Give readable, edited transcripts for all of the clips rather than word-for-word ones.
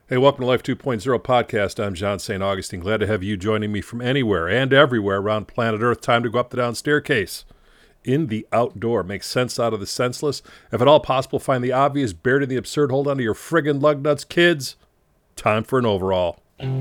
Hey, welcome to Life 2.0 podcast. I'm John St. Augustine. Glad to have you joining me from anywhere and everywhere around planet Earth. Time to go up the down staircase. In the outdoor. Make sense out of the senseless. If at all possible, find the obvious, buried in the absurd. Hold on to your friggin' lug nuts, kids. Time for an overall.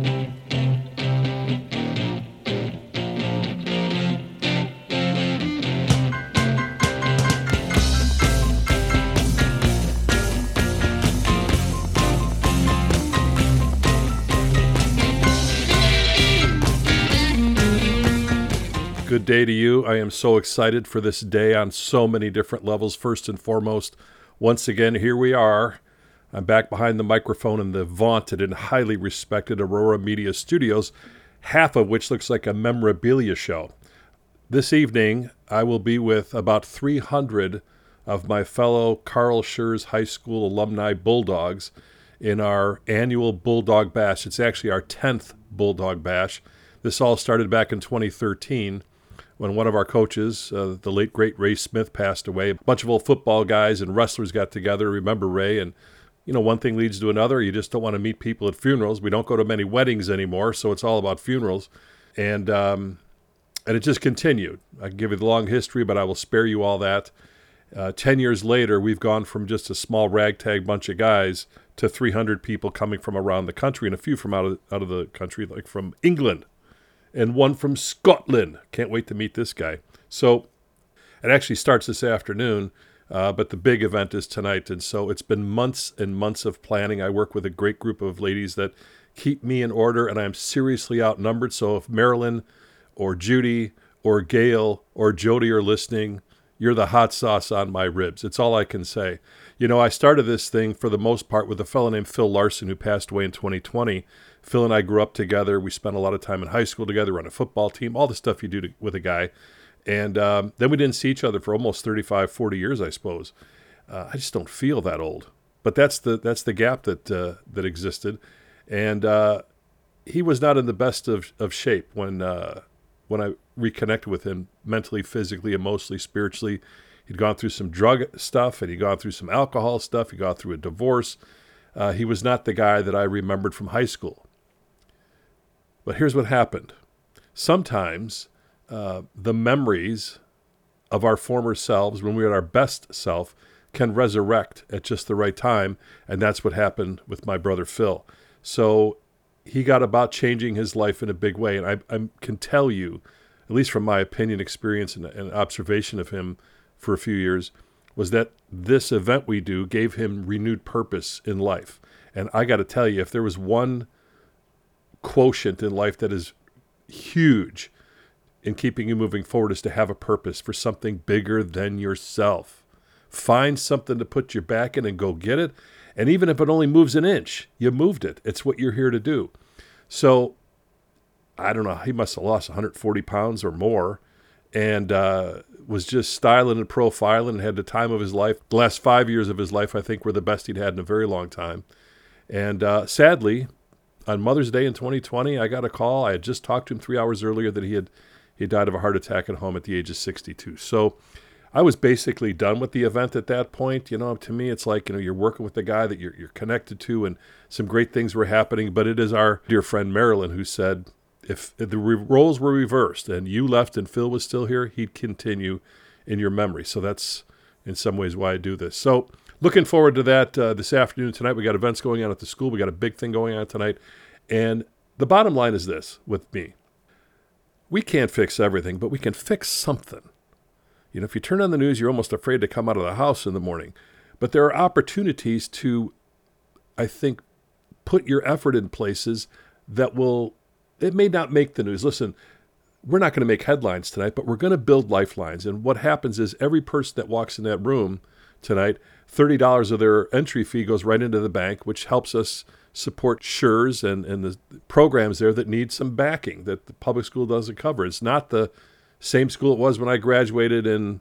Good day to you. I am so excited for this day on so many different levels. First and foremost, once again, here we are. I'm back behind the microphone in the vaunted and highly respected Aurora Media Studios, half of which looks like a memorabilia show. This evening, I will be with about 300 of my fellow Carl Schurz High School alumni Bulldogs in our annual Bulldog Bash. It's actually our 10th Bulldog Bash. This all started back in 2013. When one of our coaches, the late, great Ray Smith, passed away. A bunch of old football guys and wrestlers got together. Remember Ray? And, one thing leads to another. You just don't want to meet people at funerals. We don't go to many weddings anymore, so it's all about funerals. And it just continued. I can give you the long history, but I will spare you all that. 10 years later, we've gone from just a small ragtag bunch of guys to 300 people coming from around the country, and a few from out of the country, like from England. And one from Scotland. Can't wait to meet this guy. So it actually starts this afternoon, but the big event is tonight. And so it's been months and months of planning. I work with a great group of ladies that keep me in order, and I'm seriously outnumbered. So if Marilyn or Judy or Gail or Jody are listening, you're the hot sauce on my ribs. It's all I can say. I started this thing for the most part with a fellow named Phil Larson who passed away in 2020. Phil and I grew up together. We spent a lot of time in high school together, on a football team, all the stuff you do with a guy. And then we didn't see each other for almost 35, 40 years, I suppose. I just don't feel that old. But that's the gap that existed. And he was not in the best of shape when I reconnected with him mentally, physically, emotionally, spiritually. He'd gone through some drug stuff, and he'd gone through some alcohol stuff. He got through a divorce. He was not the guy that I remembered from high school. But here's what happened. Sometimes the memories of our former selves, when we were at our best self, can resurrect at just the right time, and that's what happened with my brother Phil. So he got about changing his life in a big way, and I can tell you, at least from my opinion, experience, and observation of him for a few years, was that this event we do gave him renewed purpose in life. And I got to tell you, if there was one quotient in life that is huge in keeping you moving forward, is to have a purpose for something bigger than yourself. Find something to put your back in and go get it. And even if it only moves an inch, you moved it. It's what you're here to do. So I don't know, he must have lost 140 pounds or more, and was just styling and profiling and had the time of his life. The last 5 years of his life, I think, were the best he'd had in a very long time. And sadly, on Mother's Day in 2020, I got a call. I had just talked to him 3 hours earlier that he died of a heart attack at home at the age of 62. So I was basically done with the event at that point. To me, it's like, you're working with the guy that you're connected to, and some great things were happening. But it is our dear friend Marilyn who said, if the roles were reversed and you left and Phil was still here, he'd continue in your memory. So that's in some ways why I do this. So looking forward to that this afternoon. Tonight we got events going on at the school. We got a big thing going on tonight. And the bottom line is this with me. We can't fix everything, but we can fix something. If you turn on the news, you're almost afraid to come out of the house in the morning. But there are opportunities to, I think, put your effort in places that it may not make the news. Listen, we're not going to make headlines tonight, but we're going to build lifelines. And what happens is every person that walks in that room tonight, $30 of their entry fee goes right into the bank, which helps us support Schurz and the programs there that need some backing that the public school doesn't cover. It's not the same school it was when I graduated in,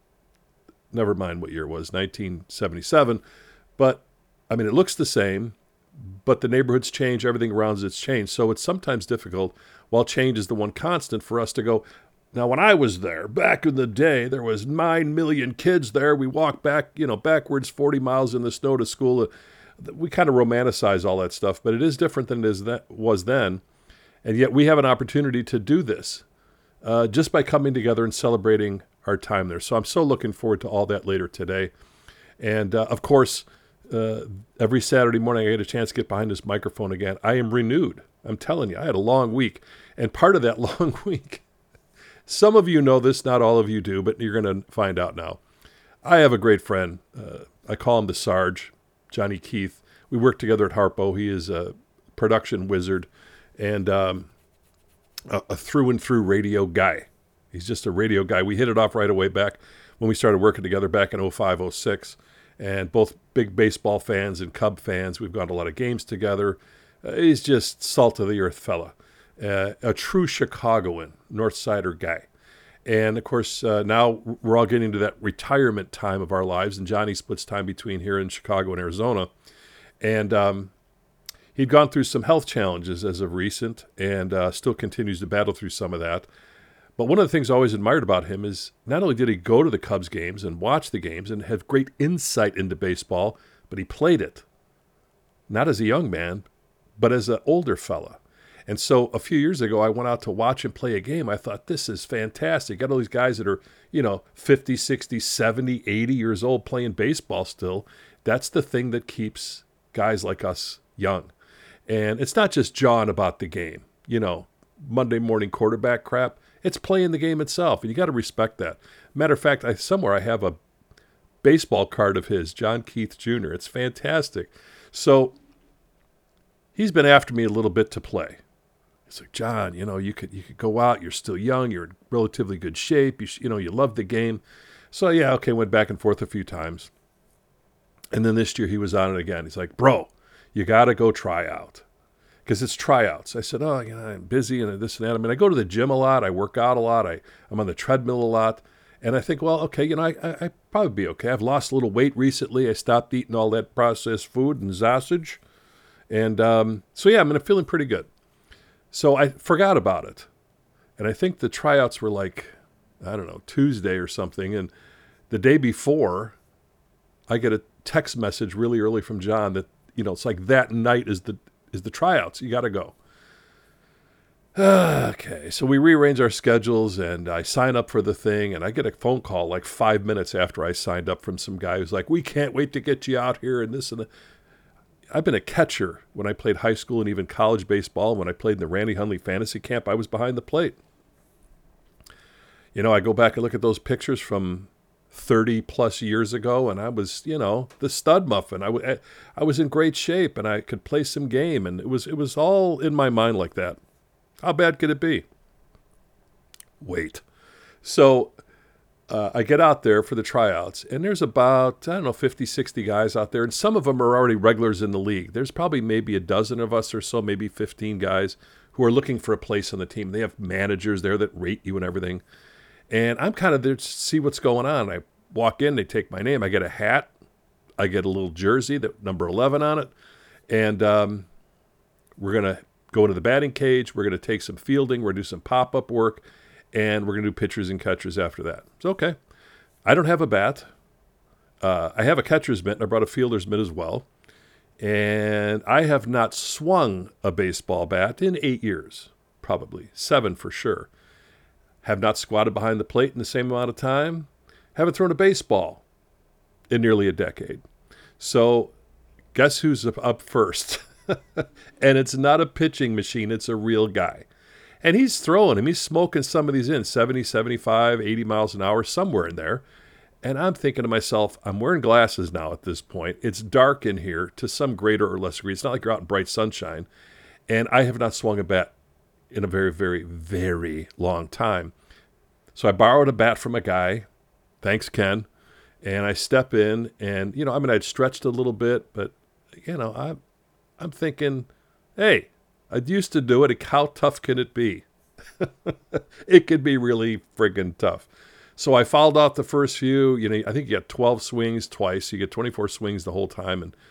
never mind what year it was, 1977. But, it looks the same, but the neighborhoods change, everything around it's changed. So it's sometimes difficult, while change is the one constant, for us to go, now when I was there, back in the day, there was 9 million kids there. We walked backwards 40 miles in the snow to school. We kind of romanticize all that stuff, but it is different than that was then. And yet we have an opportunity to do this just by coming together and celebrating our time there. So I'm so looking forward to all that later today. And of course, every Saturday morning I get a chance to get behind this microphone again. I am renewed. I'm telling you, I had a long week. And part of that long week, some of you know this, not all of you do, but you're going to find out now. I have a great friend. I call him the Sarge, Johnny Keith. We work together at Harpo. He is a production wizard and a through and through radio guy. He's just a radio guy. We hit it off right away back when we started working together back in 05, 06. And both big baseball fans and Cub fans. We've gone to a lot of games together. He's just salt of the earth fella. A true Chicagoan, North Sider guy. And, of course, now we're all getting to that retirement time of our lives, and Johnny splits time between here in Chicago and Arizona. And he'd gone through some health challenges as of recent and still continues to battle through some of that. But one of the things I always admired about him is not only did he go to the Cubs games and watch the games and have great insight into baseball, but he played it. Not as a young man, but as an older fella. And so a few years ago, I went out to watch him play a game. I thought, this is fantastic. Got all these guys that are, 50, 60, 70, 80 years old playing baseball still. That's the thing that keeps guys like us young. And it's not just jawing about the game, Monday morning quarterback crap. It's playing the game itself, and you got to respect that. Matter of fact, somewhere I have a baseball card of his, John Keith Jr. It's fantastic. So he's been after me a little bit to play. It's like, John, you could go out. You're still young. You're in relatively good shape. You love the game. So yeah, okay, went back and forth a few times. And then this year he was on it again. He's like, bro, you got to go try out. Because it's tryouts. I said, I'm busy and this and that. I mean, I go to the gym a lot. I work out a lot. I'm on the treadmill a lot. And I think, well, okay, I probably be okay. I've lost a little weight recently. I stopped eating all that processed food and sausage. And so, yeah, I'm feeling pretty good. So I forgot about it. And I think the tryouts were like, Tuesday or something. And the day before, I get a text message really early from John that, it's like that night is the tryouts. You got to go. Okay, so we rearrange our schedules, and I sign up for the thing, and I get a phone call like 5 minutes after I signed up from some guy who's like, we can't wait to get you out here and this and that. I've been a catcher when I played high school and even college baseball. When I played in the Randy Hundley Fantasy Camp, I was behind the plate. I go back and look at those pictures from 30 plus years ago, and I was, the stud muffin. I was in great shape, and I could play some game, and it was all in my mind like that. How bad could it be? Wait. So I get out there for the tryouts, and there's about, 50, 60 guys out there, and some of them are already regulars in the league. There's probably maybe a dozen of us or so, maybe 15 guys who are looking for a place on the team. They have managers there that rate you and everything. And I'm kind of there to see what's going on. I walk in, they take my name. I get a hat. I get a little jersey, that number 11 on it. And we're going to go into the batting cage. We're going to take some fielding. We're going to do some pop-up work. And we're going to do pitchers and catchers after that. It's okay. I don't have a bat. I have a catcher's mitt, and I brought a fielder's mitt as well. And I have not swung a baseball bat in 8 years, probably 7 for sure. Have not squatted behind the plate in the same amount of time. Haven't thrown a baseball in nearly a decade. So guess who's up first? And it's not a pitching machine. It's a real guy. And he's throwing him. He's smoking some of these in, 70, 75, 80 miles an hour, somewhere in there. And I'm thinking to myself, I'm wearing glasses now at this point. It's dark in here to some greater or less degree. It's not like you're out in bright sunshine. And I have not swung a bat in a very, very, very long time. So I borrowed a bat from a guy. Thanks, Ken. And I step in and, I'd stretched a little bit, but, I'm thinking, hey, I used to do it. How tough can it be? It could be really friggin' tough. So I fouled out the first few. I think you get 12 swings twice. You get 24 swings the whole time. And,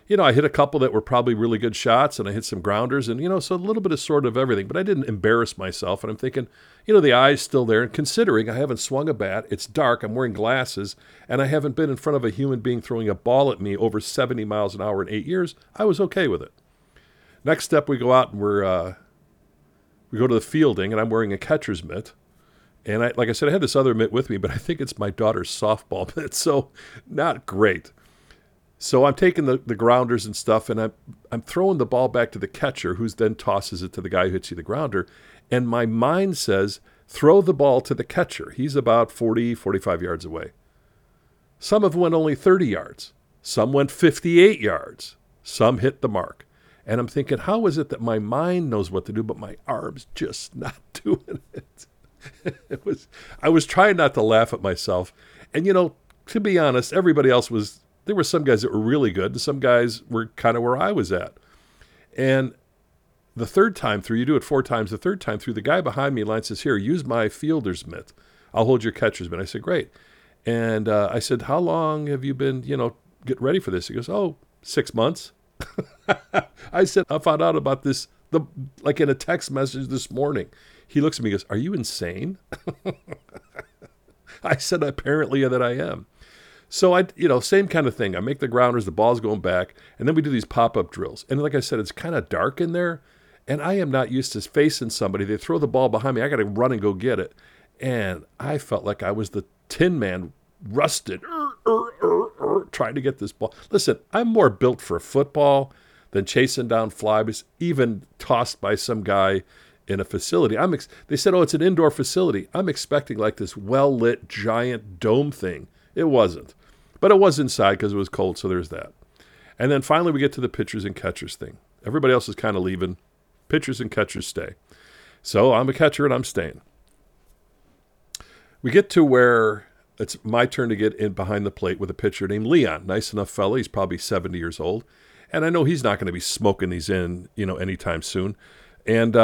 I hit a couple that were probably really good shots, and I hit some grounders, and, so a little bit of sort of everything. But I didn't embarrass myself, and I'm thinking, the eye's still there. And considering I haven't swung a bat, it's dark, I'm wearing glasses, and I haven't been in front of a human being throwing a ball at me over 70 miles an hour in 8 years, I was okay with it. Next step, we go out and we go to the fielding, and I'm wearing a catcher's mitt. And like I said, I had this other mitt with me, but I think it's my daughter's softball mitt, so not great. So I'm taking the grounders and stuff, and I'm throwing the ball back to the catcher, who then tosses it to the guy who hits you the grounder. And my mind says, throw the ball to the catcher. He's about 40, 45 yards away. Some of them went only 30 yards. Some went 58 yards. Some hit the mark. And I'm thinking, how is it that my mind knows what to do, but my arm's just not doing it? I was trying not to laugh at myself. And, to be honest, everybody else there were some guys that were really good, and some guys were kind of where I was at. And the third time through, you do it 4 times, the third time through, the guy behind me line says, here, use my fielder's mitt. I'll hold your catcher's mitt. I said, great. And I said, how long have you been, getting ready for this? He goes, 6 months. I said, I found out about this, like in a text message this morning. He looks at me and goes, are you insane? I said, apparently that I am. So same kind of thing. I make the grounders, the ball's going back, and then we do these pop-up drills. And like I said, it's kind of dark in there, and I am not used to facing somebody. They throw the ball behind me. I got to run and go get it. And I felt like I was the Tin Man, rusted, trying to get this ball. Listen, I'm more built for football than chasing down flies, even tossed by some guy in a facility. They said, it's an indoor facility. I'm expecting like this well-lit giant dome thing. It wasn't. But it was inside because it was cold, so there's that. And then finally we get to the pitchers and catchers thing. Everybody else is kind of leaving. Pitchers and catchers stay. So I'm a catcher and I'm staying. We get to where it's my turn to get in behind the plate with a pitcher named Leon. Nice enough fella. He's probably 70 years old. And I know he's not going to be smoking these in, anytime soon. And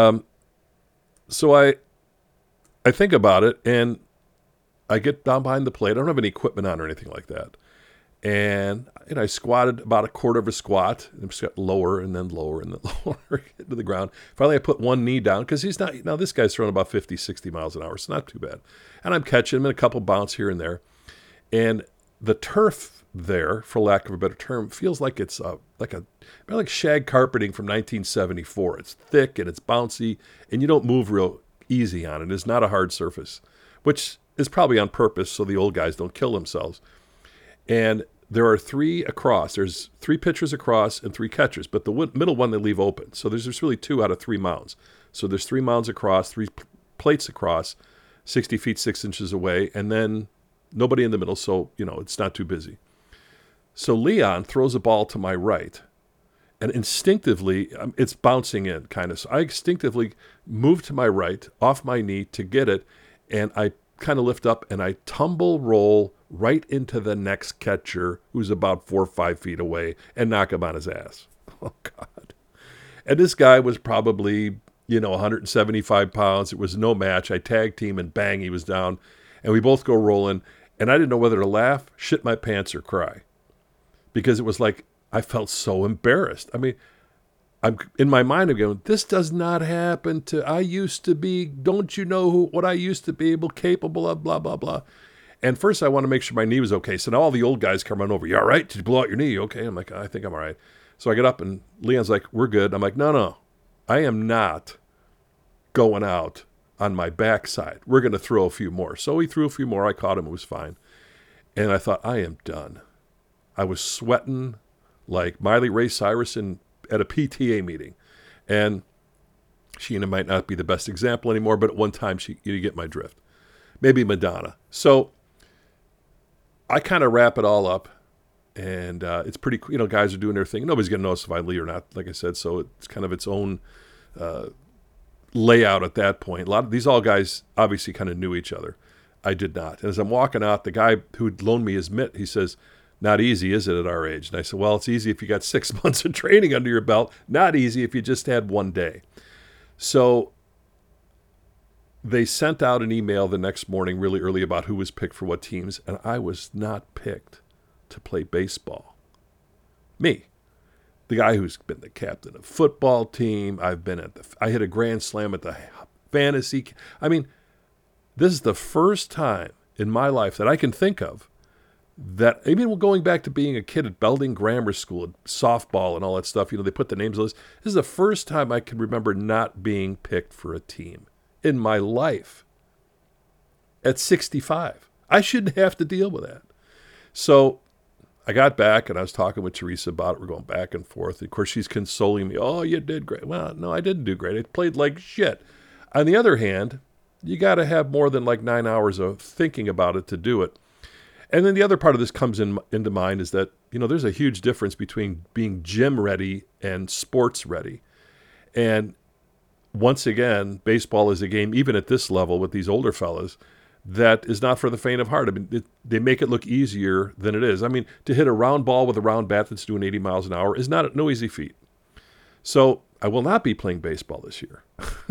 so I think about it, and I get down behind the plate. I don't have any equipment on or anything like that. And I squatted about a quarter of a squat, and just got lower and then lower and then lower into the ground. Finally, I put one knee down because this guy's throwing about 50, 60 miles an hour, so not too bad. And I'm catching him in a couple bounce here and there. And the turf there, for lack of a better term, feels like it's like shag carpeting from 1974. It's thick and it's bouncy, and you don't move real easy on it. It's not a hard surface, which is probably on purpose so the old guys don't kill themselves. And there are 3 across. There's 3 pitchers across and 3 catchers, but the middle one they leave open. So there's just really 2 out of 3 mounds. So there's 3 mounds across, 3 plates across, 60 feet, 6 inches away, and then nobody in the middle, so, it's not too busy. So Leon throws a ball to my right, and instinctively, it's bouncing in, kind of. So I instinctively move to my right, off my knee to get it, and I kind of lift up, and I tumble roll right into the next catcher, who's about 4 or 5 feet away, and knock him on his ass. Oh, God. And this guy was probably, 175 pounds. It was no match. I tag team, and bang, he was down. And we both go rolling, and I didn't know whether to laugh, shit my pants, or cry. Because it was like, I felt so embarrassed. I mean, I'm in my mind, I'm going, this does not happen I used to be, don't you know what I used to be capable of, blah, blah, blah. And first I want to make sure my knee was okay. So now all the old guys come run over. You all right? Did you blow out your knee? Okay. I'm like, I think I'm all right. So I get up and Leon's like, we're good. I'm like, no, I am not going out on my backside. We're going to throw a few more. So he threw a few more. I caught him. It was fine. And I thought, I am done. I was sweating like Miley Ray Cyrus at a PTA meeting. And Sheena might not be the best example anymore, but at one time, you get my drift. Maybe Madonna. So I kind of wrap it all up, and it's pretty, guys are doing their thing. Nobody's going to notice if I leave or not, like I said, so it's kind of its own layout at that point. A lot of these all guys obviously kind of knew each other. I did not. And as I'm walking out, the guy who'd loaned me his mitt, he says, not easy, is it, at our age? And I said, well, it's easy if you got 6 months of training under your belt. Not easy if you just had one day. So they sent out an email the next morning really early about who was picked for what teams, and I was not picked to play baseball. Me. the guy who's been the captain of football team. I hit a grand slam at the fantasy. I mean, this is the first time in my life that I can think of that, even going back to being a kid at Belding Grammar School, and softball and all that stuff, they put the names on this. This is the first time I can remember not being picked for a team in my life at 65. I shouldn't have to deal with that. So I got back and I was talking with Teresa about it. We're going back and forth. Of course, she's consoling me. Oh, you did great. Well, no, I didn't do great. I played like shit. On the other hand, you got to have more than like 9 hours of thinking about it to do it. And then the other part of this comes into mind is that, there's a huge difference between being gym ready and sports ready. And once again, baseball is a game, even at this level with these older fellas, that is not for the faint of heart. I mean, they make it look easier than it is. I mean, to hit a round ball with a round bat that's doing 80 miles an hour is no easy feat. So I will not be playing baseball this year.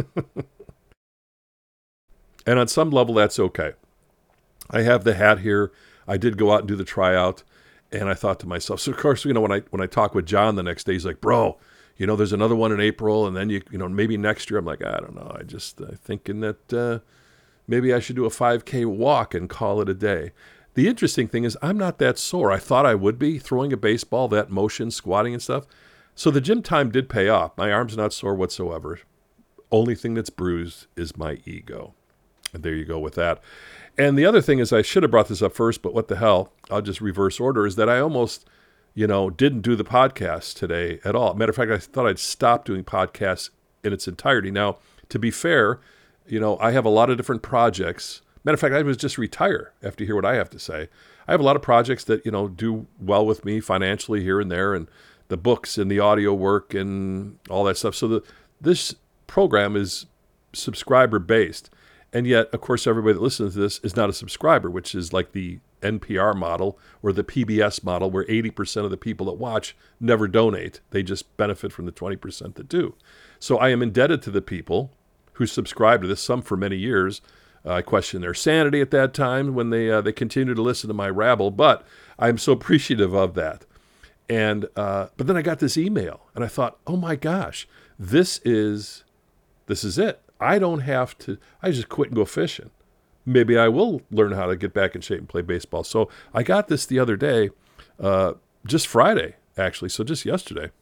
And on some level, that's okay. I have the hat here. I did go out and do the tryout, and I thought to myself, so of course, when I talk with John the next day, he's like, bro, there's another one in April, and then maybe next year. I'm like, I don't know. I'm thinking that maybe I should do a 5K walk and call it a day. The interesting thing is I'm not that sore. I thought I would be throwing a baseball, that motion, squatting and stuff. So the gym time did pay off. My arm's not sore whatsoever. Only thing that's bruised is my ego. And there you go with that. And the other thing is, I should have brought this up first, but what the hell, I'll just reverse order, is that I almost, didn't do the podcast today at all. Matter of fact, I thought I'd stop doing podcasts in its entirety. Now, to be fair, I have a lot of different projects. Matter of fact, I was just retire after you hear what I have to say. I have a lot of projects that, do well with me financially here and there, and the books and the audio work and all that stuff. So this program is subscriber-based. And yet, of course, everybody that listens to this is not a subscriber, which is like the NPR model or the PBS model, where 80% of the people that watch never donate. They just benefit from the 20% that do. So I am indebted to the people who subscribed to this, some for many years. I questioned their sanity at that time when they continued to listen to my rabble, but I'm so appreciative of that. And but then I got this email, and I thought, oh my gosh, this is it. I don't have to, I just quit and go fishing. Maybe I will learn how to get back in shape and play baseball. So I got this the other day, just Friday, actually, so just yesterday.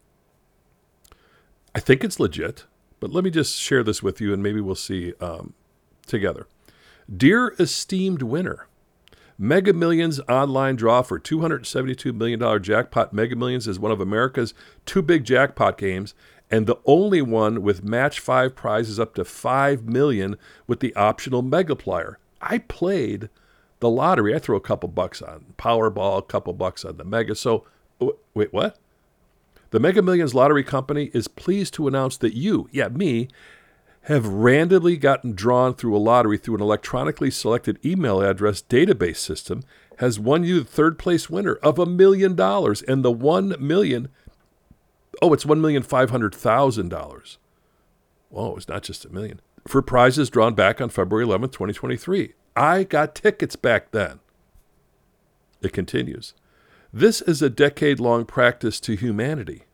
I think it's legit, but let me just share this with you and maybe we'll see together. Dear esteemed winner, Mega Millions online draw for $272 million jackpot. Mega Millions is one of America's two big jackpot games, and the only one with match 5 prizes up to $5 million with the optional Megaplier. I played the lottery. I throw a couple bucks on Powerball, a couple bucks on the Mega. So, wait, what? The Mega Millions Lottery Company is pleased to announce that you, me, have randomly gotten drawn through a lottery through an electronically selected email address database system, has won you the third place winner of $1 million, and the $1 million, it's $1,500,000. Whoa, it's not just $1 million. For prizes drawn back on February 11th, 2023. I got tickets back then. It continues. This is a decade-long practice to humanity.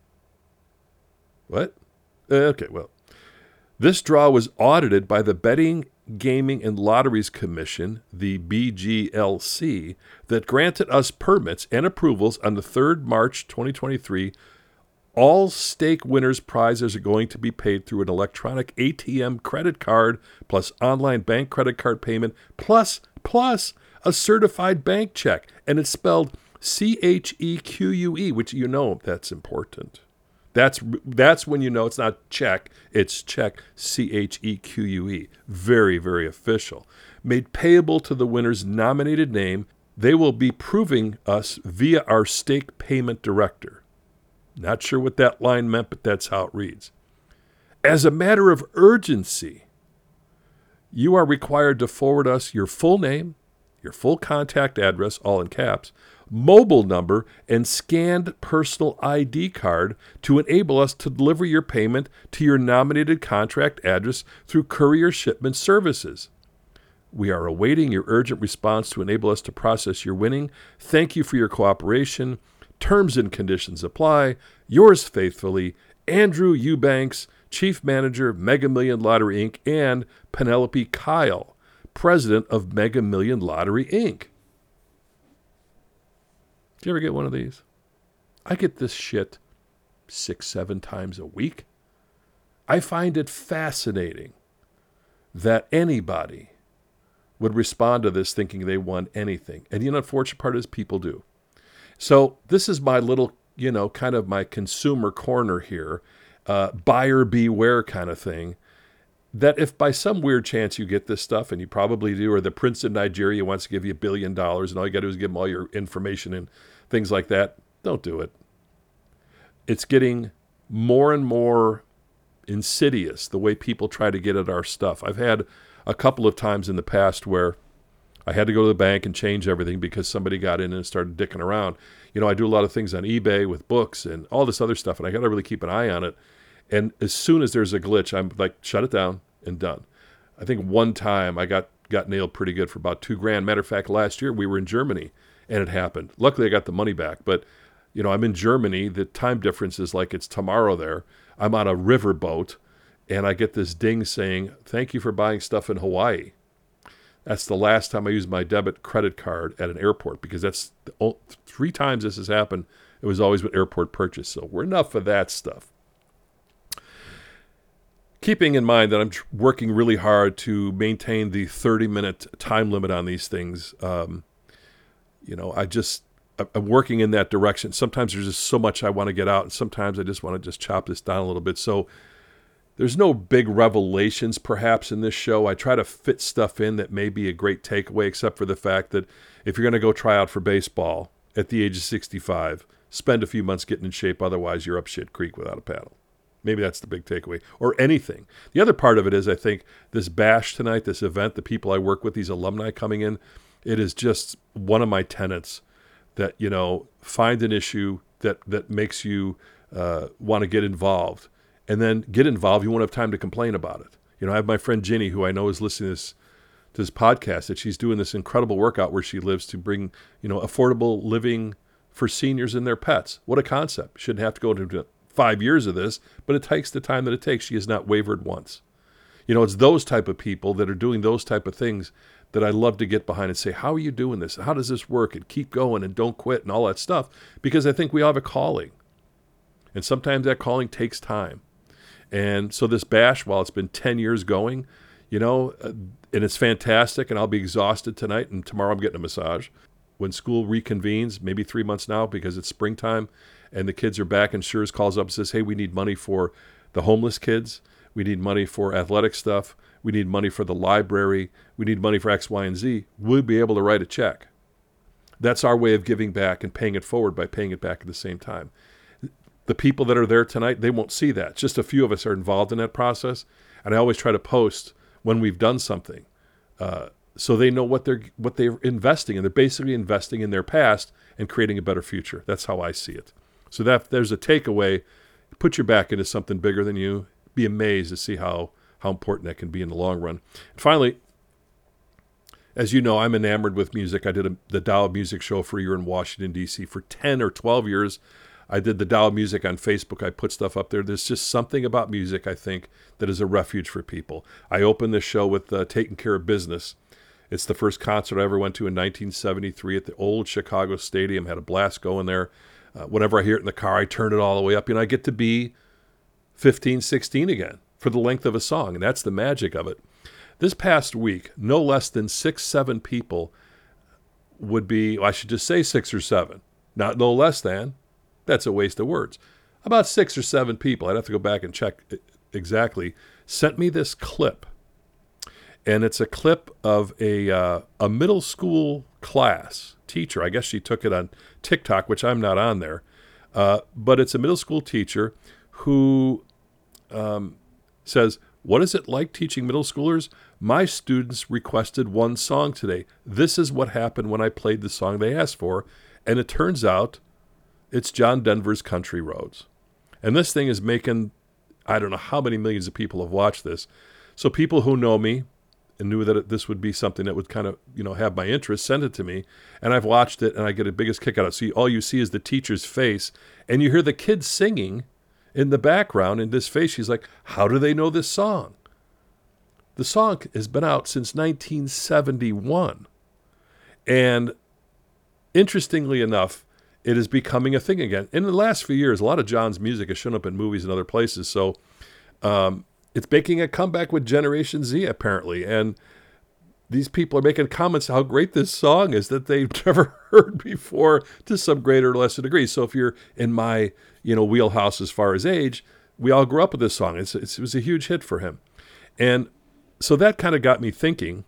What? Okay, well. This draw was audited by the Betting, Gaming, and Lotteries Commission, the BGLC, that granted us permits and approvals on the 3rd March 2023. All stake winners' prizes are going to be paid through an electronic ATM credit card plus online bank credit card payment plus a certified bank check. And it's spelled CHEQUE, which that's important. That's when you know it's not check, it's check, CHEQUE. Very, very official. Made payable to the winner's nominated name, they will be proving us via our stake payment director. Not sure what that line meant, but that's how it reads. As a matter of urgency, you are required to forward us your full name, your full contact address, all in caps, mobile number, and scanned personal ID card to enable us to deliver your payment to your nominated contract address through courier shipment services. We are awaiting your urgent response to enable us to process your winning. Thank you for your cooperation. Terms and conditions apply. Yours faithfully, Andrew Eubanks, Chief Manager, Mega Million Lottery Inc., and Penelope Kyle, President of Mega Million Lottery Inc. Do you ever get one of these? I get this shit 6-7 times a week. I find it fascinating that anybody would respond to this thinking they won anything. And the unfortunate part is people do. So this is my little, kind of my consumer corner here, buyer beware kind of thing, that if by some weird chance you get this stuff, and you probably do, or the Prince of Nigeria wants to give you $1 billion, and all you got to do is give him all your information and things like that, don't do it. It's getting more and more insidious, the way people try to get at our stuff. I've had a couple of times in the past where I had to go to the bank and change everything because somebody got in and started dicking around. I do a lot of things on eBay with books and all this other stuff, and I got to really keep an eye on it. And as soon as there's a glitch, I'm like, shut it down and done. I think one time I got nailed pretty good for about $2,000. Matter of fact, last year we were in Germany and it happened. Luckily, I got the money back, but I'm in Germany. The time difference is like it's tomorrow there. I'm on a river boat, and I get this ding saying, thank you for buying stuff in Hawaii. That's the last time I used my debit credit card at an airport, because that's 3 times this has happened. It was always with airport purchase. So we're enough of that stuff. Keeping in mind that I'm working really hard to maintain the 30-minute time limit on these things, I'm working in that direction. Sometimes there's just so much I want to get out, and sometimes I just want to just chop this down a little bit. So there's no big revelations perhaps in this show. I try to fit stuff in that may be a great takeaway, except for the fact that if you're going to go try out for baseball at the age of 65, spend a few months getting in shape. Otherwise, you're up shit creek without a paddle. Maybe that's the big takeaway, or anything. The other part of it is, I think, this bash tonight, this event, the people I work with, these alumni coming in, it is just one of my tenets that, find an issue that makes you want to get involved. And then get involved, you won't have time to complain about it. I have my friend Ginny, who I know is listening to this podcast, that she's doing this incredible workout where she lives to bring, affordable living for seniors and their pets. What a concept. Shouldn't have to go to 5 years of this, but it takes the time that it takes. She has not wavered once. It's those type of people that are doing those type of things that I love to get behind and say, how are you doing this? How does this work? And keep going and don't quit and all that stuff, because I think we all have a calling. And sometimes that calling takes time. And so this bash, while it's been 10 years going, and it's fantastic, and I'll be exhausted tonight, and tomorrow I'm getting a massage. When school reconvenes, maybe 3 months now, because it's springtime, and the kids are back, and Schurz calls up and says, hey, we need money for the homeless kids. We need money for athletic stuff. We need money for the library. We need money for X, Y, and Z. We'll be able to write a check. That's our way of giving back and paying it forward by paying it back at the same time. The people that are there tonight, they won't see that. Just a few of us are involved in that process. And I always try to post when we've done something so they know what they're investing in. They're basically investing in their past and creating a better future. That's how I see it. So there's a takeaway. Put your back into something bigger than you. Be amazed to see how important that can be in the long run. And finally, as you know, I'm enamored with music. I did the Tao of Music show for a year in Washington, D.C. for 10 or 12 years. I did the Tao of Music on Facebook. I put stuff up there. There's just something about music, I think, that is a refuge for people. I opened this show with Taking Care of Business. It's the first concert I ever went to in 1973 at the old Chicago Stadium. Had a blast going there. Whenever I hear it in the car, I turn it all the way up. I get to be 15, 16 again for the length of a song, and that's the magic of it. This past week, no less than 7 people would be, I should just say 6 or 7, not no less than. That's a waste of words. About 6 or 7 people, I'd have to go back and check exactly, sent me this clip. And it's a clip of a middle school class teacher. I guess she took it on TikTok, which I'm not on there. But it's a middle school teacher who says, what is it like teaching middle schoolers? My students requested one song today. This is what happened when I played the song they asked for. And it turns out it's John Denver's Country Roads. And this thing is making, I don't know how many millions of people have watched this. So people who know me and knew that this would be something that would kind of, have my interest, send it to me. And I've watched it and I get a biggest kick out of it. See, all you see is the teacher's face and you hear the kids singing in the background in this face. She's like, how do they know this song? The song has been out since 1971. And interestingly enough, it is becoming a thing again. In the last few years, a lot of John's music has shown up in movies and other places. So it's making a comeback with Generation Z, apparently. And these people are making comments how great this song is that they've never heard before to some greater or lesser degree. So if you're in my, wheelhouse as far as age, we all grew up with this song. It was a huge hit for him. And so that kind of got me thinking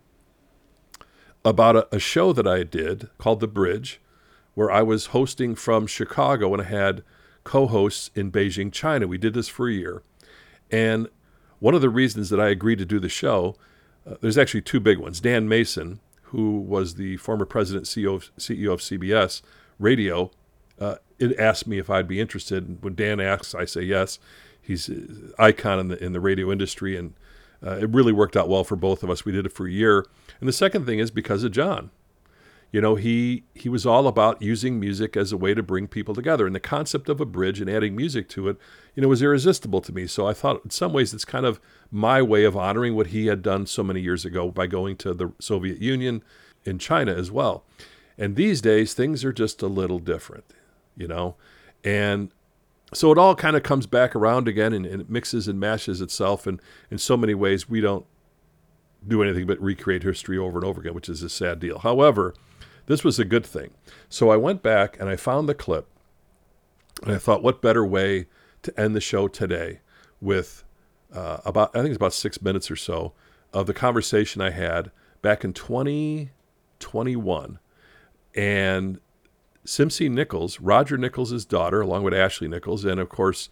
about a show that I did called The Bridge, where I was hosting from Chicago and I had co-hosts in Beijing, China. We did this for a year. And one of the reasons that I agreed to do the show, there's actually two big ones. Dan Mason, who was the former president CEO of CBS Radio, it asked me if I'd be interested. And when Dan asks, I say yes. He's an icon in the radio industry, and it really worked out well for both of us. We did it for a year. And the second thing is because of John. He was all about using music as a way to bring people together. And the concept of a bridge and adding music to it, was irresistible to me. So I thought in some ways it's kind of my way of honoring what he had done so many years ago by going to the Soviet Union and China as well. And these days, things are just a little different, And so it all kind of comes back around again and it mixes and mashes itself. And in so many ways, we don't do anything but recreate history over and over again, which is a sad deal. However, this was a good thing. So I went back and I found the clip and I thought, what better way to end the show today with I think it's about 6 minutes or so of the conversation I had back in 2021. And Cymce Nichols, Roger Nichols' daughter, along with Ashley Nichols, and of course,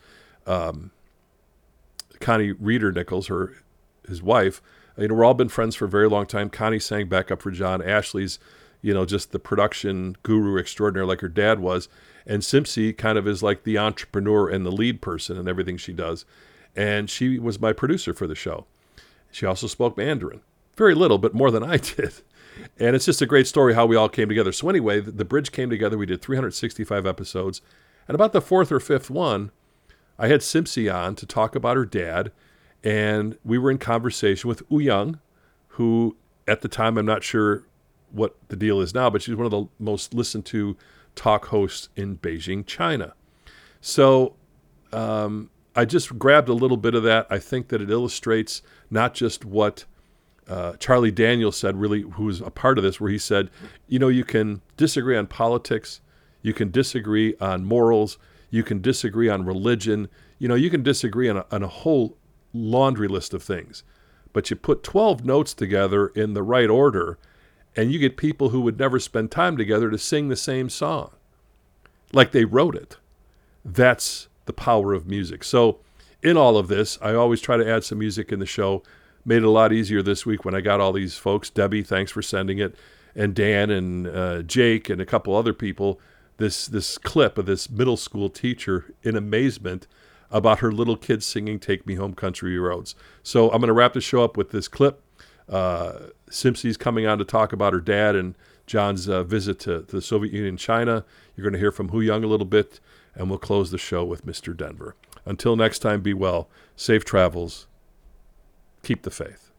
Connie Reeder Nichols, his wife, we're all been friends for a very long time. Connie sang backup for John. Ashley's, just the production guru extraordinaire like her dad was. And Cymce kind of is like the entrepreneur and the lead person in everything she does. And she was my producer for the show. She also spoke Mandarin. Very little, but more than I did. And it's just a great story how we all came together. So anyway, the Bridge came together. We did 365 episodes. And about the fourth or fifth one, I had Cymce on to talk about her dad. And we were in conversation with Ouyang, who at the time, I'm not sure what the deal is now, but she's one of the most listened to talk hosts in Beijing, China. So I just grabbed a little bit of that. I think that it illustrates not just what Charlie Daniels said, really, who was a part of this, where he said, you can disagree on politics, you can disagree on morals, you can disagree on religion, you can disagree on a whole laundry list of things. But you put 12 notes together in the right order, and you get people who would never spend time together to sing the same song, like they wrote it. That's the power of music. So in all of this, I always try to add some music in the show. Made it a lot easier this week when I got all these folks. Debbie, thanks for sending it. And Dan and Jake and a couple other people, this clip of this middle school teacher in amazement about her little kids singing Take Me Home Country Roads. So I'm going to wrap the show up with this clip. Cymce's coming on to talk about her dad and John's visit to the Soviet Union and China. You're going to hear from Ouyang a little bit, and we'll close the show with Mr. Denver. Until next time, be well. Safe travels. Keep the faith.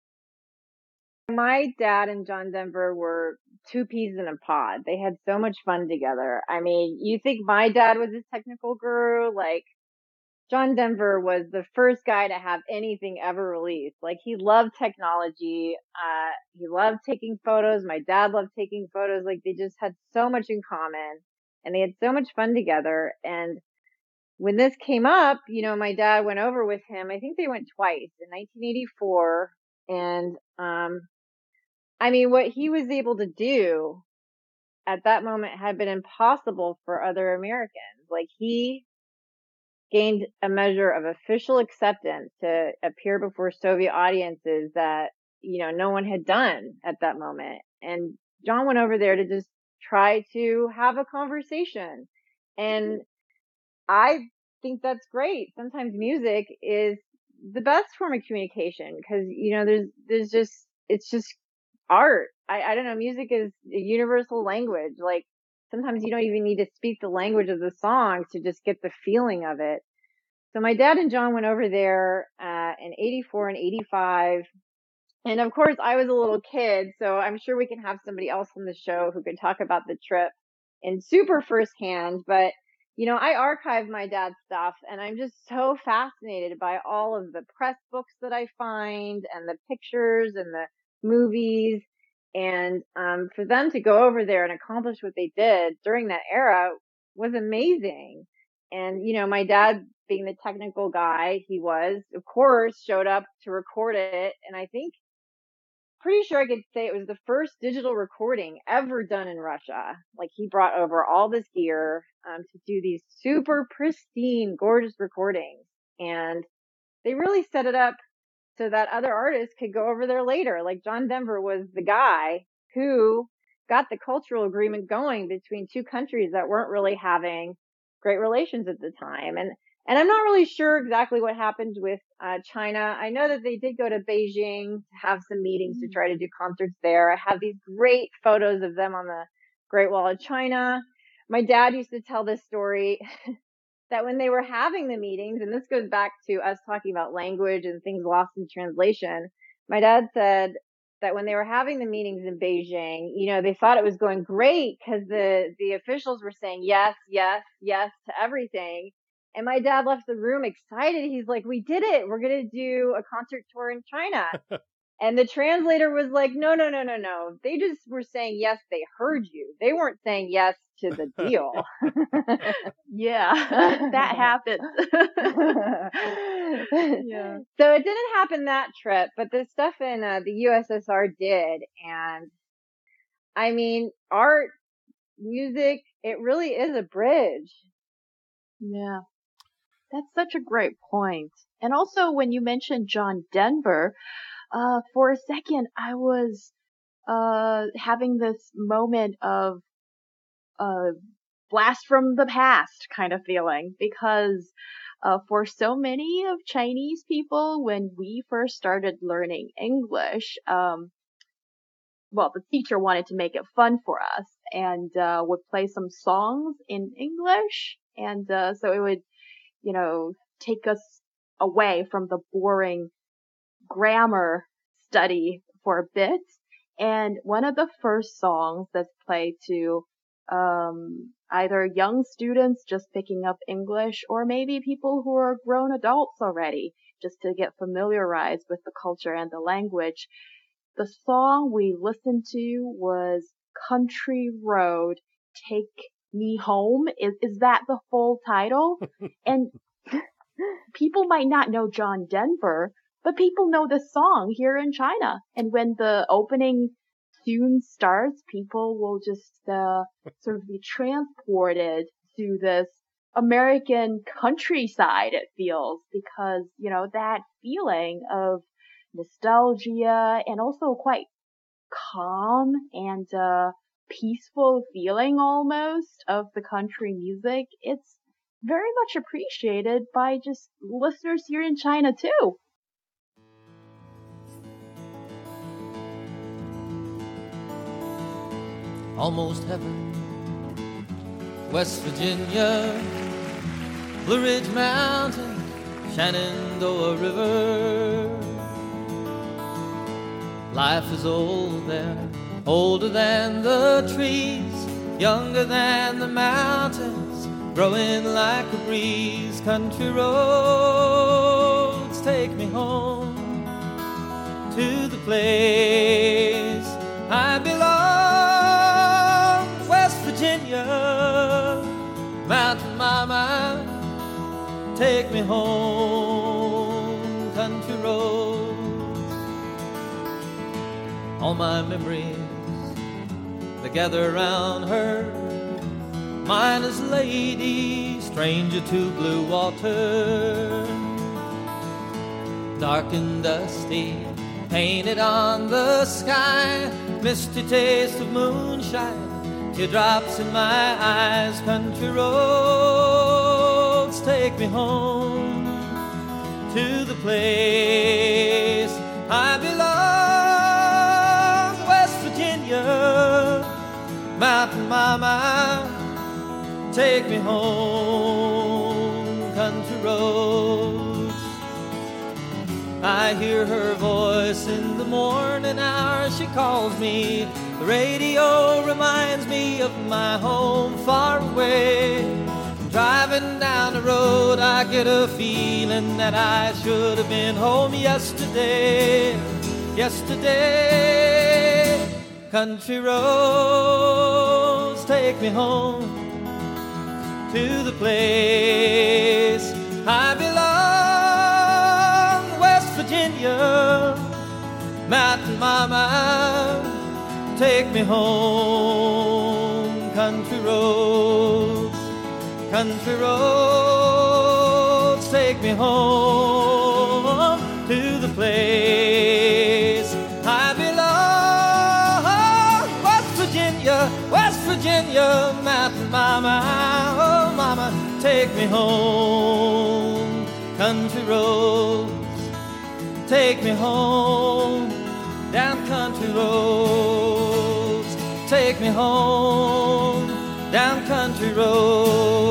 My dad and John Denver were two peas in a pod. They had so much fun together. I mean, you think my dad was a technical guru? Like, John Denver was the first guy to have anything ever released. Like, he loved technology. He loved taking photos. My dad loved taking photos. Like, they just had so much in common and they had so much fun together. And when this came up, my dad went over with him. I think they went twice in 1984. And, I mean, what he was able to do at that moment had been impossible for other Americans. Like, he gained a measure of official acceptance to appear before Soviet audiences that, no one had done at that moment. And John went over there to just try to have a conversation. And I think that's great. Sometimes music is the best form of communication because, there's just, it's just art. I don't know. Music is a universal language. Like sometimes you don't even need to speak the language of the song to just get the feeling of it. So my dad and John went over there, in 84 and 85. And of course I was a little kid, so I'm sure we can have somebody else on the show who can talk about the trip in super firsthand. But, I archived my dad's stuff and I'm just so fascinated by all of the press books that I find and the pictures and the movies. And, for them to go over there and accomplish what they did during that era was amazing. And, my dad being the technical guy he was, of course, showed up to record it. And I think pretty sure I could say it was the first digital recording ever done in Russia. Like he brought over all this gear, to do these super pristine, gorgeous recordings. And they really set it up so that other artists could go over there later. Like John Denver was the guy who got the cultural agreement going between two countries that weren't really having great relations at the time. And I'm not really sure exactly what happened with China. I know that they did go to Beijing to have some meetings to try to do concerts there. I have these great photos of them on the Great Wall of China. My dad used to tell this story that when they were having the meetings, and this goes back to us talking about language and things lost in translation, my dad said that when they were having the meetings in Beijing, they thought it was going great because the officials were saying yes, yes, yes to everything. And my dad left the room excited. He's like, we did it. We're going to do a concert tour in China. And the translator was like, no, no, no, no, no. They just were saying, yes, they heard you. They weren't saying yes to the deal. Yeah, that happened. Yeah. So it didn't happen that trip, but the stuff in the USSR did. And I mean, art, music, it really is a bridge. Yeah, that's such a great point. And also when you mentioned John Denver, for a second, I was having this moment of blast from the past kind of feeling because for so many of Chinese people, when we first started learning English, the teacher wanted to make it fun for us and would play some songs in English, and so it would, take us away from the boring grammar study for a bit. And one of the first songs that's played to either young students just picking up English or maybe people who are grown adults already just to get familiarized with the culture and the language. The song we listened to was Country Road, Take Me Home. Is that the full title? And people might not know John Denver, but people know this song here in China. And when the opening tune starts, people will just sort of be transported to this American countryside, it feels, because, that feeling of nostalgia and also quite calm and peaceful feeling almost of the country music. It's very much appreciated by just listeners here in China too. Almost heaven, West Virginia, Blue Ridge Mountain, Shenandoah River. Life is old there, older than the trees, younger than the mountains, growing like a breeze. Country roads take me home to the place I belong. West Virginia, Mountain Mama, take me home. Country roads. All my memories, they gather around her. Miner's lady, stranger to blue water. Dark and dusty, painted on the sky. Misty taste of moonshine, teardrops in my eyes. Country roads take me home to the place I belong, West Virginia, Mountain Mama, take me home, country roads. I hear her voice in the morning hour, she calls me. The radio reminds me of my home far away. Driving down the road, I get a feeling that I should have been home yesterday. Yesterday, country roads, take me home to the place I belong, West Virginia, Mountain Mama, take me home, country roads, country roads, take me home to the place I belong, West Virginia, West Virginia, Mountain Mama, oh mama, take me home, country roads, take me home, down country roads, take me home, down country roads.